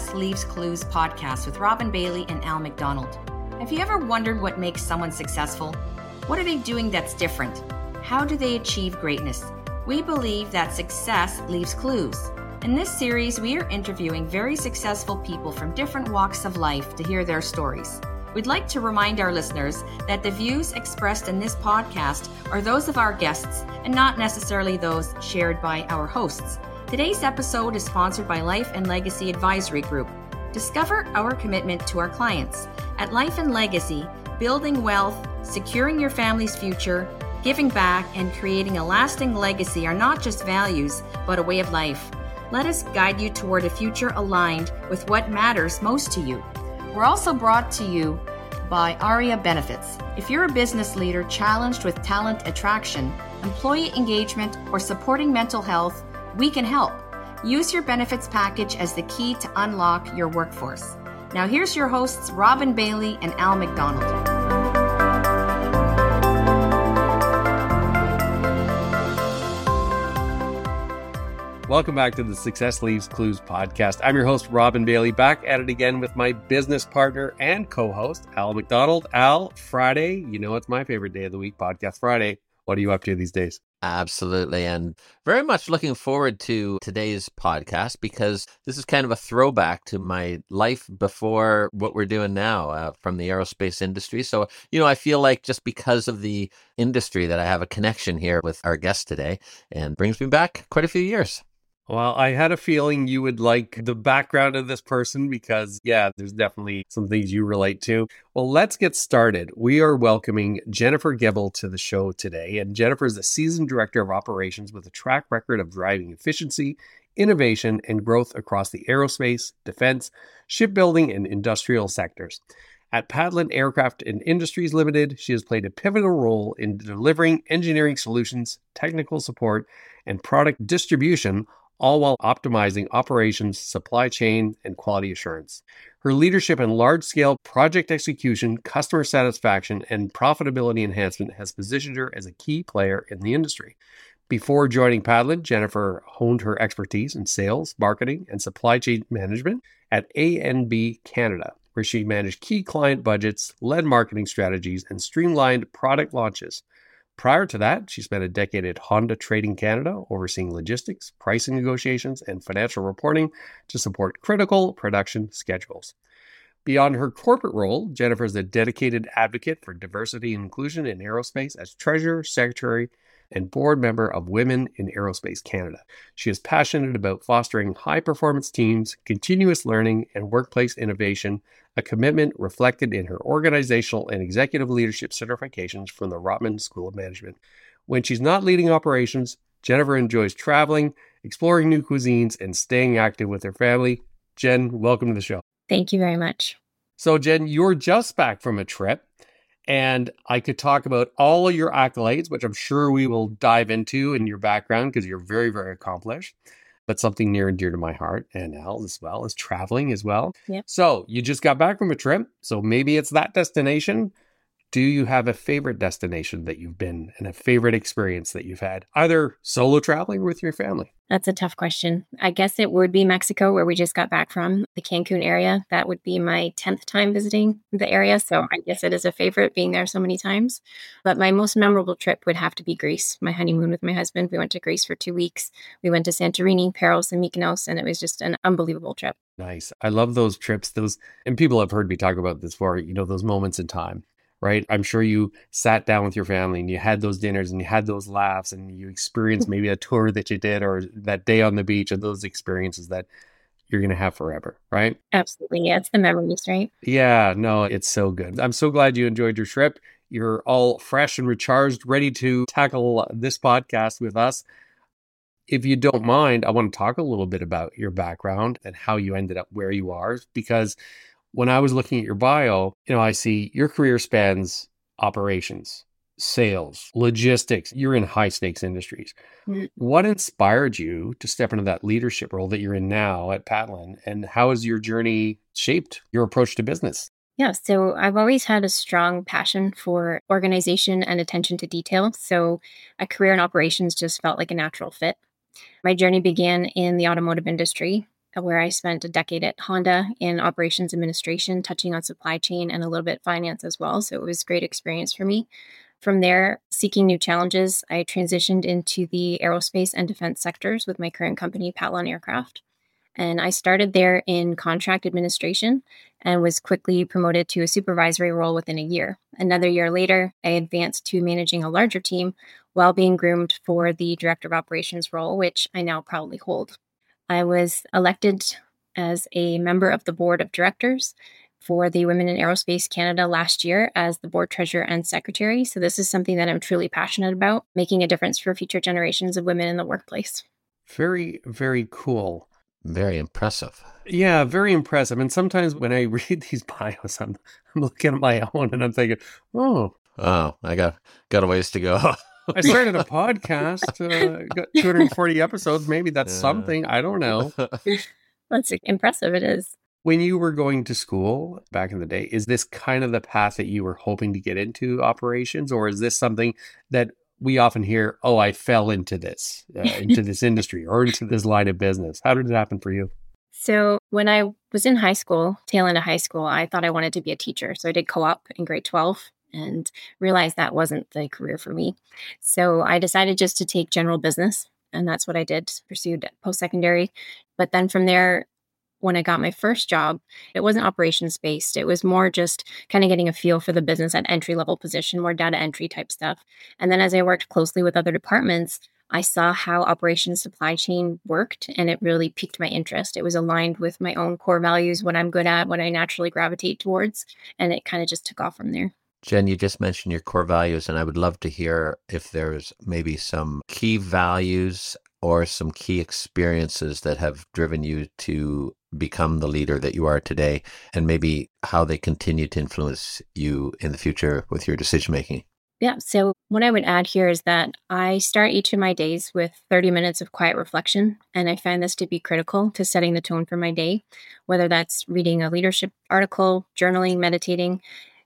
Success Leaves Clues podcast with Robin Bailey and Al McDonald. Have you ever wondered what makes someone successful? What are they doing that's different? How do they achieve greatness? We believe that success leaves clues. In this series, we are interviewing very successful people from different walks of life to hear their stories. We'd like to remind our listeners that the views expressed in this podcast are those of our guests and not necessarily those shared by our hosts. Today's episode is sponsored by Life and Legacy Advisory Group. Discover our commitment to our clients. At Life and Legacy, building wealth, securing your family's future, giving back, and creating a lasting legacy are not just values, but a way of life. Let us guide you toward a future aligned with what matters most to you. We're also brought to you by ARIA Benefits. If you're a business leader challenged with talent attraction, employee engagement, or supporting mental health, we can help. Use your benefits package as the key to unlock your workforce. Now here's your hosts, Robin Bailey and Al McDonald. Welcome back to the Success Leaves Clues podcast. I'm your host, Robin Bailey, back at it again with my business partner and co-host, Al McDonald. Al, Friday, you know it's my favorite day of the week, Podcast Friday. What are you up to these days? Absolutely. And very much looking forward to today's podcast because this is kind of a throwback to my life before what we're doing now from the aerospace industry. So, I feel like just because of the industry that I have a connection here with our guest today and brings me back quite a few years. Well, I had a feeling you would like the background of this person because, there's definitely some things you relate to. Well, let's get started. We are welcoming Jennifer Gebel to the show today. And Jennifer is a seasoned director of operations with a track record of driving efficiency, innovation, and growth across the aerospace, defense, shipbuilding, and industrial sectors. At Patlin Aircraft and Industries Limited, she has played a pivotal role in delivering engineering solutions, technical support, and product distribution, all while optimizing operations, supply chain, and quality assurance. Her leadership in large-scale project execution, customer satisfaction, and profitability enhancement has positioned her as a key player in the industry. Before joining Patlin, Jennifer honed her expertise in sales, marketing, and supply chain management at A&B Canada, where she managed key client budgets, led marketing strategies, and streamlined product launches. Prior to that, she spent a decade at Honda Trading Canada, overseeing logistics, pricing negotiations, and financial reporting to support critical production schedules. Beyond her corporate role, Jennifer is a dedicated advocate for diversity and inclusion in aerospace as treasurer, secretary, and board member of Women in Aerospace Canada. She is passionate about fostering high-performance teams, continuous learning, and workplace innovation, a commitment reflected in her organizational and executive leadership certifications from the Rotman School of Management. When she's not leading operations, Jennifer enjoys traveling, exploring new cuisines, and staying active with her family. Jen, welcome to the show. Thank you very much. So, Jen, you're just back from a trip. And I could talk about all of your accolades, which I'm sure we will dive into in your background because you're very, very accomplished. But something near and dear to my heart and Al as well is traveling as well. Yep. So you just got back from a trip. So maybe it's that destination. Do you have a favorite destination that you've been and a favorite experience that you've had, either solo traveling or with your family? That's a tough question. I guess it would be Mexico, where we just got back from, the Cancun area. That would be my 10th time visiting the area. So I guess it is a favorite being there so many times. But my most memorable trip would have to be Greece. My honeymoon with my husband. We went to Greece for 2 weeks. We went to Santorini, Paros, and Mykonos, and it was just an unbelievable trip. Nice. I love those trips. And people have heard me talk about this before, those moments in time. Right? I'm sure you sat down with your family and you had those dinners and you had those laughs and you experienced maybe a tour that you did or that day on the beach and those experiences that you're going to have forever, right? Absolutely. Yeah, it's the memories, right? Yeah, no, it's so good. I'm so glad you enjoyed your trip. You're all fresh and recharged, ready to tackle this podcast with us. If you don't mind, I want to talk a little bit about your background and how you ended up where you are, because when I was looking at your bio, I see your career spans operations, sales, logistics. You're in high stakes industries. Mm-hmm. What inspired you to step into that leadership role that you're in now at Patlin? And how has your journey shaped your approach to business? Yeah, so I've always had a strong passion for organization and attention to detail. So a career in operations just felt like a natural fit. My journey began in the automotive industry. where I spent a decade at Honda in operations administration, touching on supply chain and a little bit finance as well. So it was a great experience for me. From there, seeking new challenges, I transitioned into the aerospace and defense sectors with my current company, Patlon Aircraft. And I started there in contract administration and was quickly promoted to a supervisory role within a year. Another year later, I advanced to managing a larger team while being groomed for the director of operations role, which I now proudly hold. I was elected as a member of the board of directors for the Women in Aerospace Canada last year as the board treasurer and secretary. So this is something that I'm truly passionate about, making a difference for future generations of women in the workplace. Very, very cool. Very impressive. Yeah, very impressive. And sometimes when I read these bios, I'm looking at my own and I'm thinking, oh, I got a ways to go. I started a podcast, got 240 episodes. Maybe that's something. I don't know. That's impressive. It is. When you were going to school back in the day, is this kind of the path that you were hoping to get into operations? Or is this something that we often hear, oh, I fell into this industry or into this line of business? How did it happen for you? So when I was in high school, tail end of high school, I thought I wanted to be a teacher. So I did co-op in grade 12 and realized that wasn't the career for me. So I decided just to take general business. And that's what I did, pursued post-secondary. But then from there, when I got my first job, it wasn't operations based. It was more just kind of getting a feel for the business at entry level position, more data entry type stuff. And then as I worked closely with other departments, I saw how operations supply chain worked, and it really piqued my interest. It was aligned with my own core values, what I'm good at, what I naturally gravitate towards, and it kind of just took off from there. Jen, you just mentioned your core values, and I would love to hear if there's maybe some key values or some key experiences that have driven you to become the leader that you are today, and maybe how they continue to influence you in the future with your decision making. Yeah. So what I would add here is that I start each of my days with 30 minutes of quiet reflection. And I find this to be critical to setting the tone for my day, whether that's reading a leadership article, journaling, meditating.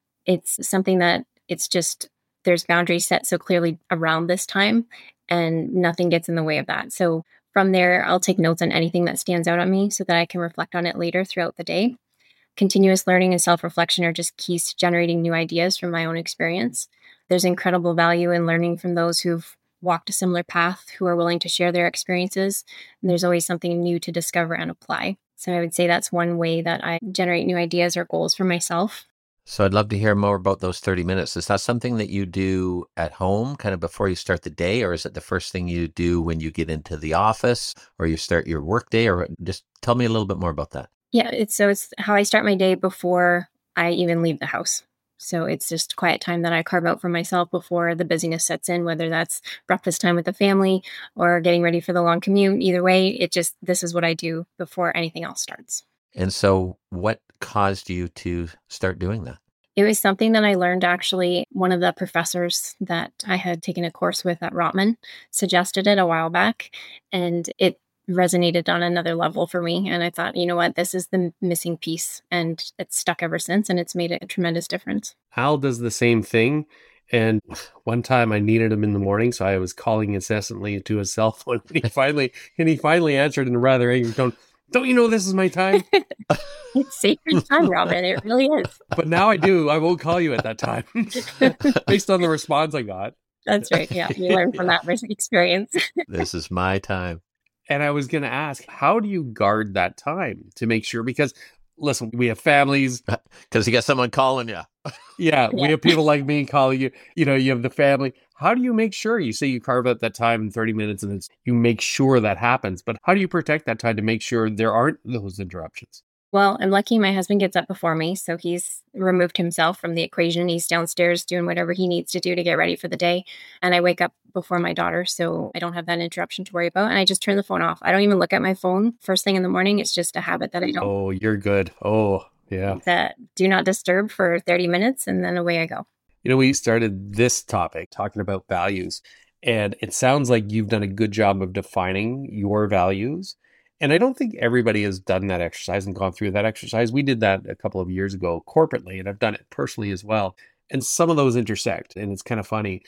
It's something that it's just, there's boundaries set so clearly around this time and nothing gets in the way of that. So from there, I'll take notes on anything that stands out at me so that I can reflect on it later throughout the day. Continuous learning and self-reflection are just keys to generating new ideas from my own experience. There's incredible value in learning from those who've walked a similar path, who are willing to share their experiences. And there's always something new to discover and apply. So I would say that's one way that I generate new ideas or goals for myself. So I'd love to hear more about those 30 minutes. Is that something that you do at home kind of before you start the day, or is it the first thing you do when you get into the office or you start your work day? Or just tell me a little bit more about that. Yeah, it's how I start my day before I even leave the house. So it's just quiet time that I carve out for myself before the busyness sets in, whether that's breakfast time with the family or getting ready for the long commute. Either way, this is what I do before anything else starts. And so what caused you to start doing that? It was something that I learned actually. One of the professors that I had taken a course with at Rotman suggested it a while back, and it resonated on another level for me. And I thought, you know what, this is the missing piece, and it's stuck ever since, and it's made a tremendous difference. Al does the same thing. And one time I needed him in the morning, so I was calling incessantly to his cell phone. And he finally answered in a rather angry tone, "Don't you know this is my time?" It's sacred time, Robin. It really is. But now I do. I won't call you at that time based on the response I got. That's right. Yeah. You learn from that experience. This is my time. And I was going to ask, how do you guard that time to make sure? Because listen, we have families. Because you got someone calling you. Yeah, we have people like me calling you. You know, you have the family. How do you make sure? You say you carve out that time in 30 minutes and you make sure that happens. But how do you protect that time to make sure there aren't those interruptions? Well, I'm lucky my husband gets up before me, so he's removed himself from the equation. He's downstairs doing whatever he needs to do to get ready for the day. And I wake up before my daughter, so I don't have that interruption to worry about. And I just turn the phone off. I don't even look at my phone first thing in the morning. It's just a habit that I don't. Oh, you're good. Oh, yeah. That do not disturb for 30 minutes, and then away I go. You know, we started this topic talking about values, and it sounds like you've done a good job of defining your values. And I don't think everybody has done that exercise and gone through that exercise. We did that a couple of years ago corporately, and I've done it personally as well. And some of those intersect, and it's kind of funny.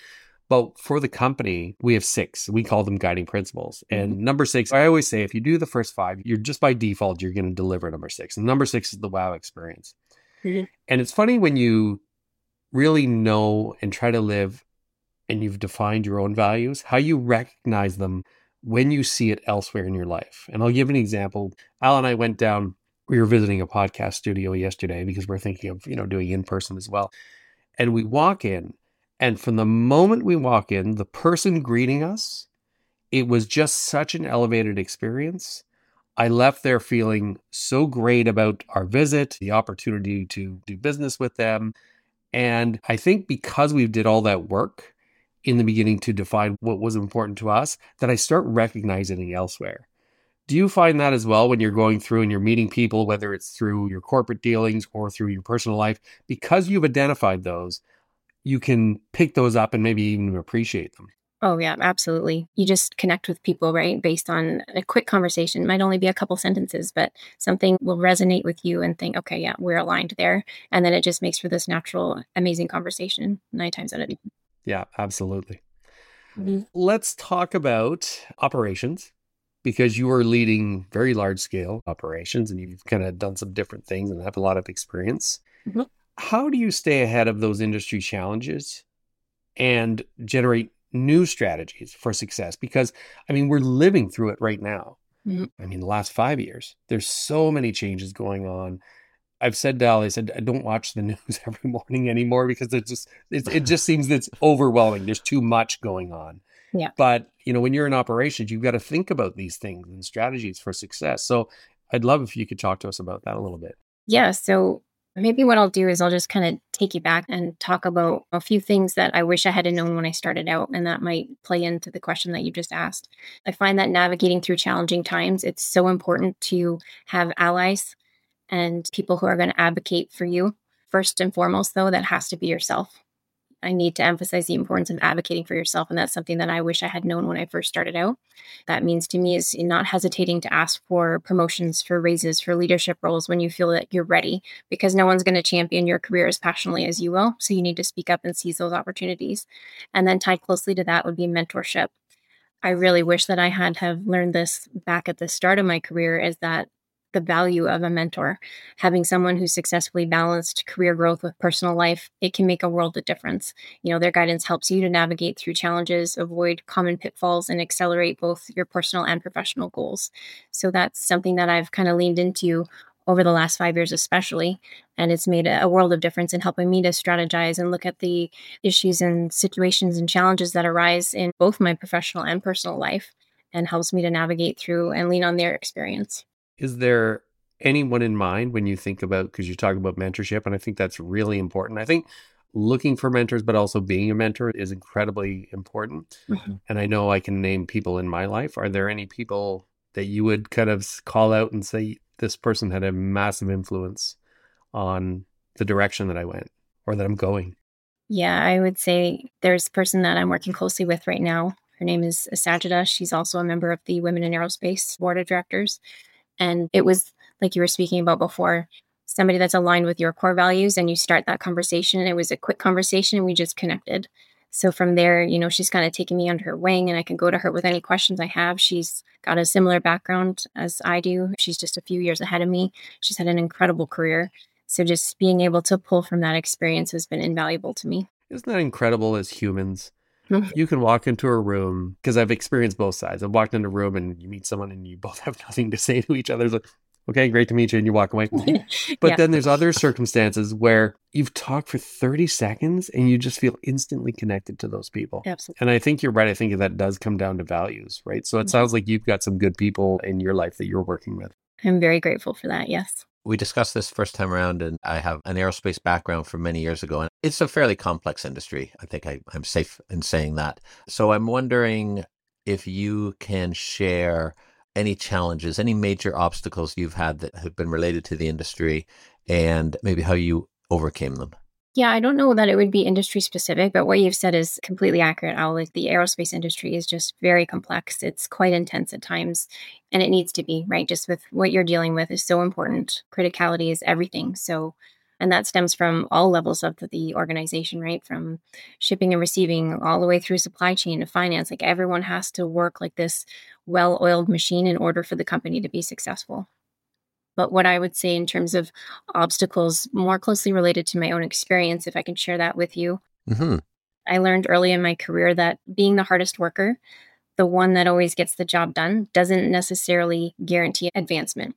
But for the company, we have 6. We call them guiding principles. And number 6, I always say, if you do the first 5, you're just by default, you're going to deliver number 6. And number 6 is the wow experience. And it's funny when you really know and try to live and you've defined your own values, how you recognize them when you see it elsewhere in your life. And I'll give an example. Al and I went down, we were visiting a podcast studio yesterday because we're thinking of, doing in person as well. And we walk in, and from the moment we walk in, the person greeting us, it was just such an elevated experience. I left there feeling so great about our visit, the opportunity to do business with them. And I think because we did all that work in the beginning to define what was important to us, that I start recognizing it elsewhere. Do you find that as well when you're going through and you're meeting people, whether it's through your corporate dealings or through your personal life, because you've identified those, you can pick those up and maybe even appreciate them? Oh, yeah, absolutely. You just connect with people, right? Based on a quick conversation. It might only be a couple sentences, but something will resonate with you and think, okay, yeah, we're aligned there. And then it just makes for this natural, amazing conversation 9 times out of 10. Yeah, absolutely. Let's talk about operations, because you are leading very large scale operations and you've kind of done some different things and have a lot of experience. How do you stay ahead of those industry challenges and generate new strategies for success? Because, we're living through it right now. The last 5 years, there's so many changes going on. I've said to Al, I don't watch the news every morning anymore because it just seems that it's overwhelming. There's too much going on. Yeah. But, when you're in operations, you've got to think about these things and strategies for success. So I'd love if you could talk to us about that a little bit. Yeah. So maybe what I'll do is I'll just kind of take you back and talk about a few things that I wish I had known when I started out. And that might play into the question that you just asked. I find that navigating through challenging times, it's so important to have allies and people who are going to advocate for you. First and foremost, though, that has to be yourself. I need to emphasize the importance of advocating for yourself. And that's something that I wish I had known when I first started out. That means to me is not hesitating to ask for promotions, for raises, for leadership roles when you feel that you're ready, because no one's going to champion your career as passionately as you will. So you need to speak up and seize those opportunities. And then tied closely to that would be mentorship. I really wish that I had have learned this back at the start of my career, is that the value of a mentor, having someone who successfully balanced career growth with personal life, it can make a world of difference. Their guidance helps you to navigate through challenges, avoid common pitfalls, and accelerate both your personal and professional goals. So that's something that I've kind of leaned into over the last 5 years, especially. And it's made a world of difference in helping me to strategize and look at the issues and situations and challenges that arise in both my professional and personal life, and helps me to navigate through and lean on their experience. Is there anyone in mind when you think about, because you talk about mentorship, and I think that's really important. I think looking for mentors, but also being a mentor is incredibly important. And I know I can name people in my life. Are there any people that you would kind of call out and say, this person had a massive influence on the direction that I went or that I'm going? Yeah, I would say there's a person that I'm working closely with right now. Her name is Sajida. She's also a member of the Women in Aerospace Board of Directors. And it was, like you were speaking about before, somebody that's aligned with your core values, and you start that conversation. And it was a quick conversation and we just connected. So from there, she's kind of taken me under her wing, and I can go to her with any questions I have. She's got a similar background as I do. She's just a few years ahead of me. She's had an incredible career. So just being able to pull from that experience has been invaluable to me. Isn't that incredible as humans? You can walk into a room, because I've experienced both sides. I've walked into a room and you meet someone and you both have nothing to say to each other. It's like, okay, great to meet you, and you walk away. But then there's other circumstances where you've talked for 30 seconds and you just feel instantly connected to those people. Absolutely. And I think you're right. I think that does come down to values, right? So it sounds like you've got some good people in your life that you're working with. I'm very grateful for that. Yes. We discussed this first time around, and I have an aerospace background from many years ago, and it's a fairly complex industry. I think I'm safe in saying that. So I'm wondering if you can share any challenges, any major obstacles you've had that have been related to the industry, and maybe how you overcame them. Yeah, I don't know that it would be industry specific, but what you've said is completely accurate, Al. Like, the aerospace industry is just very complex. It's quite intense at times, and it needs to be, right? Just with what you're dealing with is so important. Criticality is everything. So And that stems from all levels of the organization, right? From shipping and receiving all the way through supply chain to finance. Like everyone has to work like this well-oiled machine in order for the company to be successful. But what I would say in terms of obstacles more closely related to my own experience, if I can share that with you, I learned early in my career that being the hardest worker, the one that always gets the job done, doesn't necessarily guarantee advancement.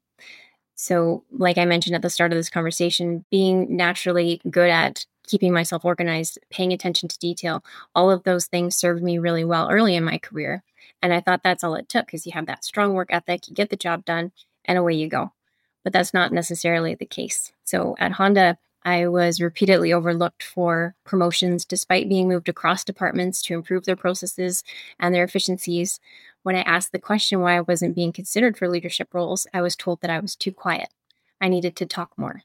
So, like I mentioned at the start of this conversation, being naturally good at keeping myself organized, paying attention to detail, all of those things served me really well early in my career. And I thought that's all it took because you have that strong work ethic, you get the job done, and away you go. But that's not necessarily the case. So at Honda, I was repeatedly overlooked for promotions despite being moved across departments to improve their processes and their efficiencies. When I asked the question why I wasn't being considered for leadership roles, I was told that I was too quiet. I needed to talk more.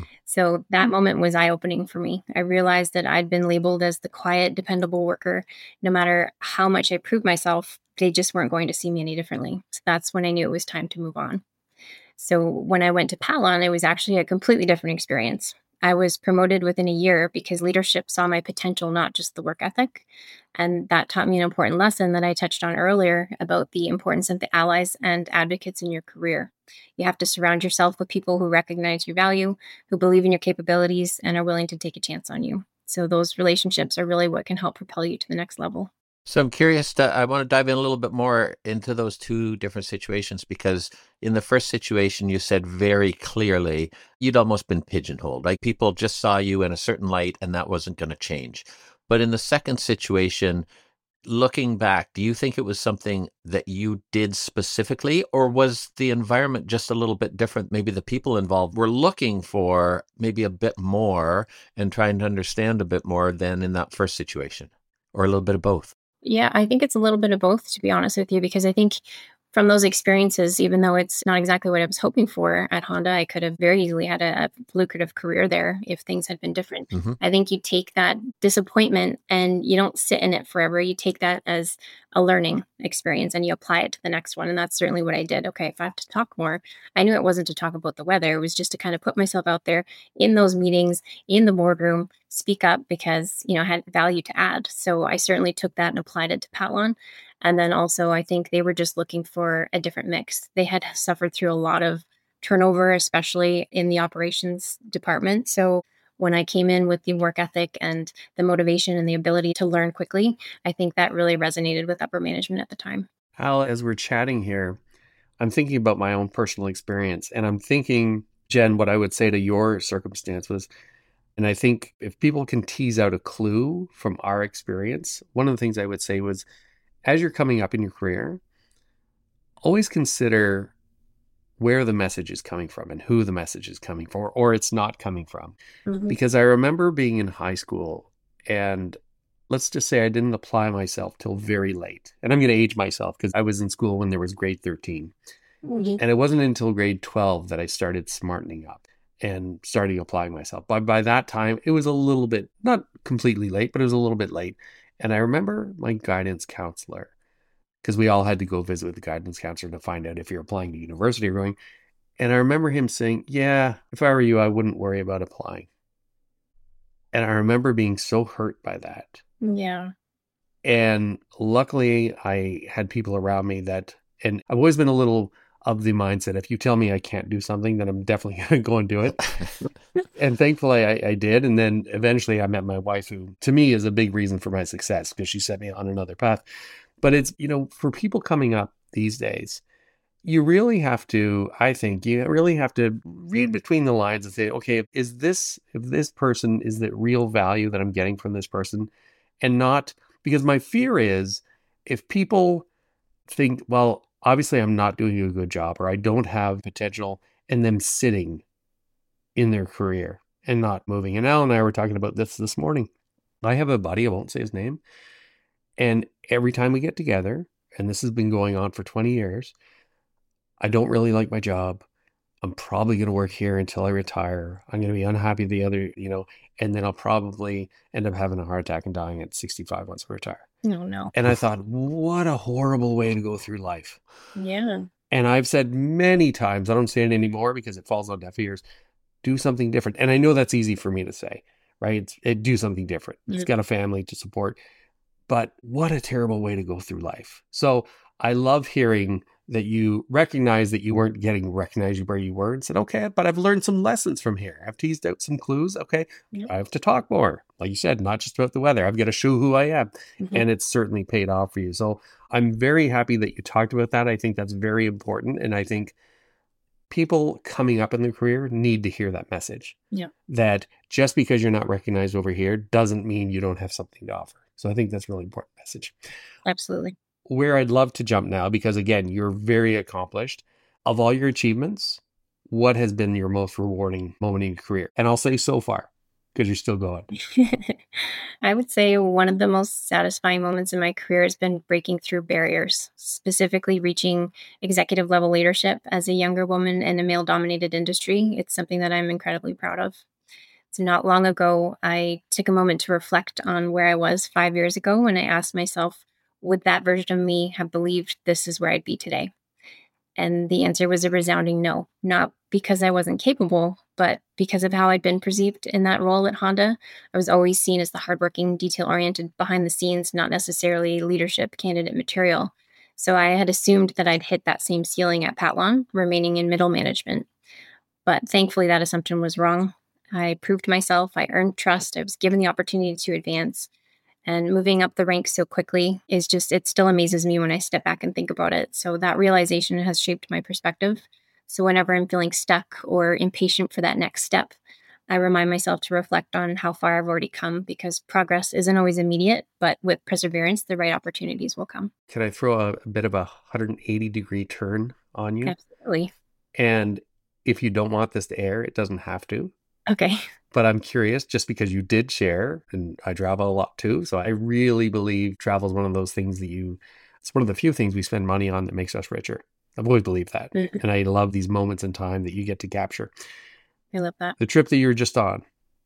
So that moment was eye-opening for me. I realized that I'd been labeled as the quiet, dependable worker. No matter how much I proved myself, they just weren't going to see me any differently. So that's when I knew it was time to move on. So when I went to Palon, it was actually a completely different experience. I was promoted within a year because leadership saw my potential, not just the work ethic. And that taught me an important lesson that I touched on earlier about the importance of the allies and advocates in your career. You have to surround yourself with people who recognize your value, who believe in your capabilities, and are willing to take a chance on you. So those relationships are really what can help propel you to the next level. So I'm curious, I want to dive in a little bit more into those two different situations, because in the first situation, you said very clearly you'd almost been pigeonholed. Like people just saw you in a certain light and that wasn't going to change. But in the second situation, looking back, do you think it was something that you did specifically, or was the environment just a little bit different? Maybe the people involved were looking for maybe a bit more and trying to understand a bit more than in that first situation, or a little bit of both? Yeah, I think it's a little bit of both, to be honest with you, because I think from those experiences, even though it's not exactly what I was hoping for at Honda, I could have very easily had a lucrative career there if things had been different. I think you take that disappointment and you don't sit in it forever. You take that as a learning experience and you apply it to the next one. And that's certainly what I did. Okay, if I have to talk more, I knew it wasn't to talk about the weather. It was just to kind of put myself out there in those meetings, in the boardroom, speak up because, I had value to add. So I certainly took that and applied it to Palon. And then also, I think they were just looking for a different mix. They had suffered through a lot of turnover, especially in the operations department. So when I came in with the work ethic and the motivation and the ability to learn quickly, I think that really resonated with upper management at the time. Al, as we're chatting here, I'm thinking about my own personal experience. And I'm thinking, Jen, what I would say to your circumstance was, and I think if people can tease out a clue from our experience, one of the things I would say was, as you're coming up in your career, always consider where the message is coming from and who the message is coming from, or it's not coming from. Because I remember being in high school, and let's just say I didn't apply myself till very late. And I'm going to age myself because I was in school when there was grade 13. And it wasn't until grade 12 that I started smartening up and starting applying myself. But by that time, it was a little bit, not completely late, but it was a little bit late. And I remember my guidance counselor, because we all had to go visit with the guidance counselor to find out if you're applying to university or going. And I remember him saying, yeah, if I were you, I wouldn't worry about applying. And I remember being so hurt by that. Yeah. And luckily, I had people around me that, and I've always been a little of the mindset, if you tell me I can't do something, then I'm definitely going to go and do it. And thankfully I did. And then eventually I met my wife, who to me is a big reason for my success because she set me on another path. But it's, for people coming up these days, you really have to, I think, read between the lines and say, okay, if this person is the real value that I'm getting from this person, and not, because my fear is if people think, well, obviously I'm not doing a good job, or I don't have potential, and them sitting in their career and not moving. And Al and I were talking about this morning. I have a buddy, I won't say his name, and every time we get together, and this has been going on for 20 years, I don't really like my job. I'm probably going to work here until I retire. I'm going to be unhappy and then I'll probably end up having a heart attack and dying at 65 once I retire. No. And I thought, what a horrible way to go through life. Yeah. And I've said many times, I don't say it anymore because it falls on deaf ears, do something different. And I know that's easy for me to say, right? Do something different. It's got a family to support. But what a terrible way to go through life. So I love hearing that you recognize that you weren't getting recognized where you were and said, okay, but I've learned some lessons from here. I've teased out some clues. Okay, I have to talk more. Like you said, not just about the weather. I've got to show who I am. And it's certainly paid off for you. So I'm very happy that you talked about that. I think that's very important. And I think people coming up in their career need to hear that message. Yeah. That just because you're not recognized over here doesn't mean you don't have something to offer. So I think that's a really important message. Absolutely. Where I'd love to jump now, because again, you're very accomplished. Of all your achievements, what has been your most rewarding moment in your career? And I'll say so far, because you're still going. I would say one of the most satisfying moments in my career has been breaking through barriers, specifically reaching executive level leadership as a younger woman in a male dominated industry. It's something that I'm incredibly proud of. So not long ago, I took a moment to reflect on where I was 5 years ago, and I asked myself, would that version of me have believed this is where I'd be today? And the answer was a resounding no, not because I wasn't capable, but because of how I'd been perceived in that role at Honda. I was always seen as the hardworking, detail-oriented, behind the scenes, not necessarily leadership candidate material. So I had assumed that I'd hit that same ceiling at Patlon, remaining in middle management. But thankfully, that assumption was wrong. I proved myself, I earned trust, I was given the opportunity to advance. And moving up the ranks so quickly is just, it still amazes me when I step back and think about it. So that realization has shaped my perspective. So whenever I'm feeling stuck or impatient for that next step, I remind myself to reflect on how far I've already come, because progress isn't always immediate, but with perseverance, the right opportunities will come. Can I throw a bit of a 180-degree turn on you? Absolutely. And if you don't want this to air, it doesn't have to. Okay. But I'm curious, just because you did share, and I travel a lot too. So I really believe travel is one of those things that it's one of the few things we spend money on that makes us richer. I've always believed that. And I love these moments in time that you get to capture. I love that. The trip that you were just on,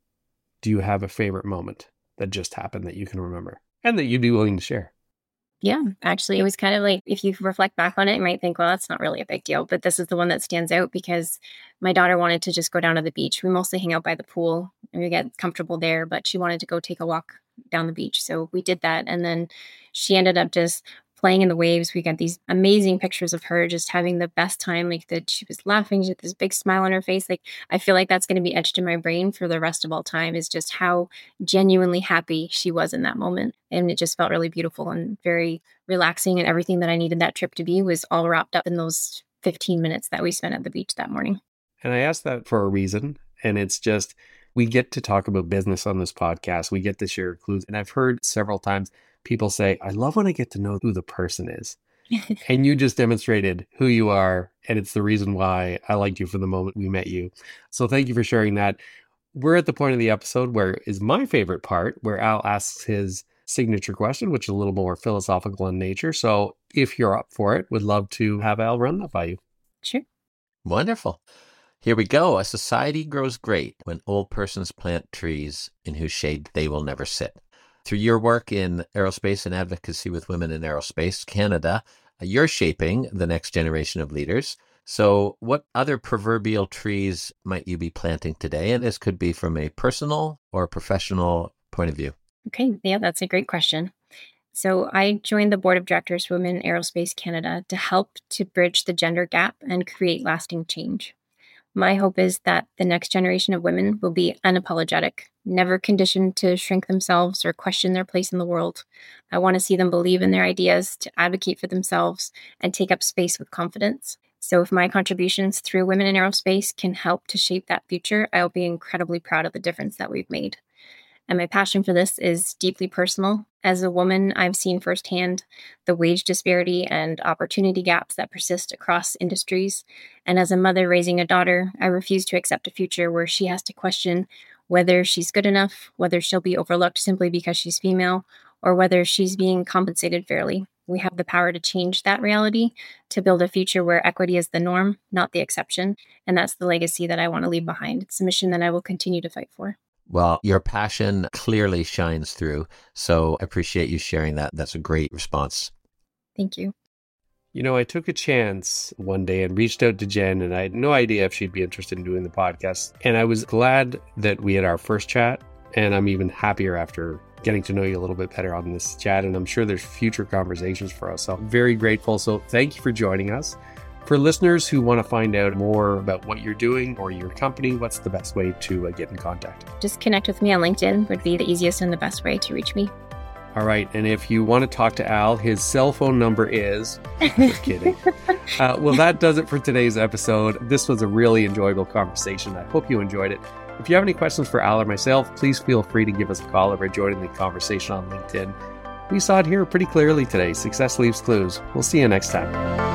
do you have a favorite moment that just happened that you can remember and that you'd be willing to share? Yeah, actually, it was kind of like, if you reflect back on it, you might think, well, that's not really a big deal. But this is the one that stands out because my daughter wanted to just go down to the beach. We mostly hang out by the pool and we get comfortable there, but she wanted to go take a walk down the beach. So we did that. And then she ended up just playing in the waves. We got these amazing pictures of her just having the best time, like that she was laughing, she had this big smile on her face. Like, I feel like that's going to be etched in my brain for the rest of all time, is just how genuinely happy she was in that moment. And it just felt really beautiful and very relaxing, and everything that I needed that trip to be was all wrapped up in those 15 minutes that we spent at the beach that morning. And I asked that for a reason. And it's just, we get to talk about business on this podcast. We get to share clues. And I've heard several times people say, I love when I get to know who the person is. And you just demonstrated who you are. And it's the reason why I liked you from the moment we met you. So thank you for sharing that. We're at the point of the episode where is my favorite part, where Al asks his signature question, which is a little more philosophical in nature. So if you're up for it, would love to have Al run that by you. Sure. Wonderful. Here we go. A society grows great when old persons plant trees in whose shade they will never sit. Through your work in aerospace and advocacy with women in aerospace Canada, you're shaping the next generation of leaders. So what other proverbial trees might you be planting today? And this could be from a personal or professional point of view. Okay. Yeah, that's a great question. So I joined the board of directors for Women in Aerospace Canada to help to bridge the gender gap and create lasting change. My hope is that the next generation of women will be unapologetic, never conditioned to shrink themselves or question their place in the world. I want to see them believe in their ideas, to advocate for themselves, and take up space with confidence. So if my contributions through Women in Aerospace can help to shape that future, I'll be incredibly proud of the difference that we've made. And my passion for this is deeply personal. As a woman, I've seen firsthand the wage disparity and opportunity gaps that persist across industries. And as a mother raising a daughter, I refuse to accept a future where she has to question whether she's good enough, whether she'll be overlooked simply because she's female, or whether she's being compensated fairly. We have the power to change that reality, to build a future where equity is the norm, not the exception. And that's the legacy that I want to leave behind. It's a mission that I will continue to fight for. Well, your passion clearly shines through. So I appreciate you sharing that. That's a great response. Thank you. I took a chance one day and reached out to Jen, and I had no idea if she'd be interested in doing the podcast. And I was glad that we had our first chat, and I'm even happier after getting to know you a little bit better on this chat. And I'm sure there's future conversations for us. So I'm very grateful. So thank you for joining us. For listeners who want to find out more about what you're doing or your company, what's the best way to get in contact? Just connect with me on LinkedIn would be the easiest and the best way to reach me. All right. And if you want to talk to Al, his cell phone number is... Just kidding. Well, that does it for today's episode. This was a really enjoyable conversation. I hope you enjoyed it. If you have any questions for Al or myself, please feel free to give us a call or join the conversation on LinkedIn. We saw it here pretty clearly today. Success leaves clues. We'll see you next time.